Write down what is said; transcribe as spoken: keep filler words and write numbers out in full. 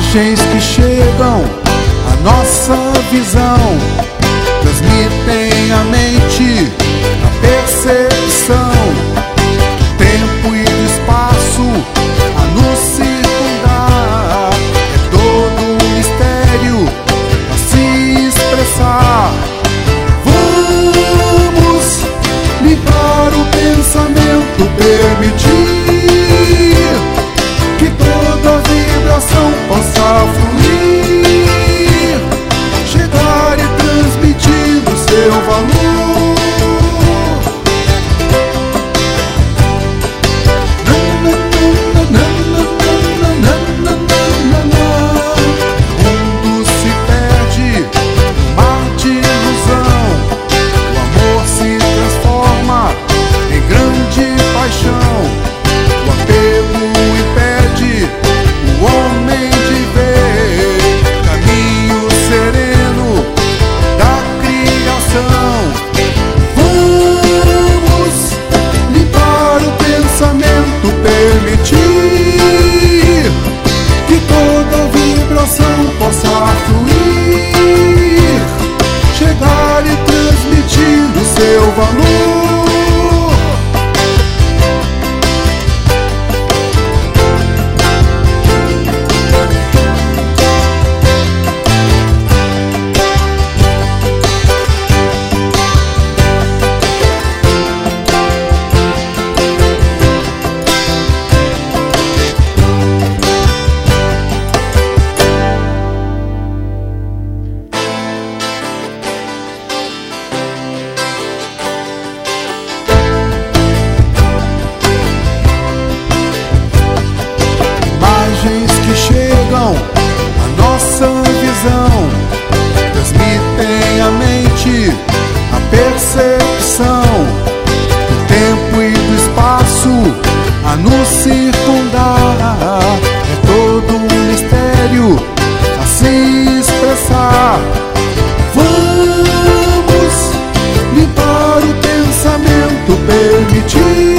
Imagens que chegam à nossa visão transmitem à mente a percepção do tempo e do espaço a nos circundar. É todo um mistério a se expressar. Vamos limpar o pensamento, permitir que toda vibração possa fluir, chegar e transmitir o seu valor. O mundo se perde no mar de ilusão, o amor se transforma em grande paixão, o apego impede o homem de ver caminho sereno da criação. Vamos limpar o pensamento, permitir que toda vibração possa fluir, chegar e transmitir o seu valor. Imagens que chegam à nossa visão transmitem à mente a percepção do tempo e do espaço a nos circundar. É todo um mistério a se expressar. Vamos limpar o pensamento, permitir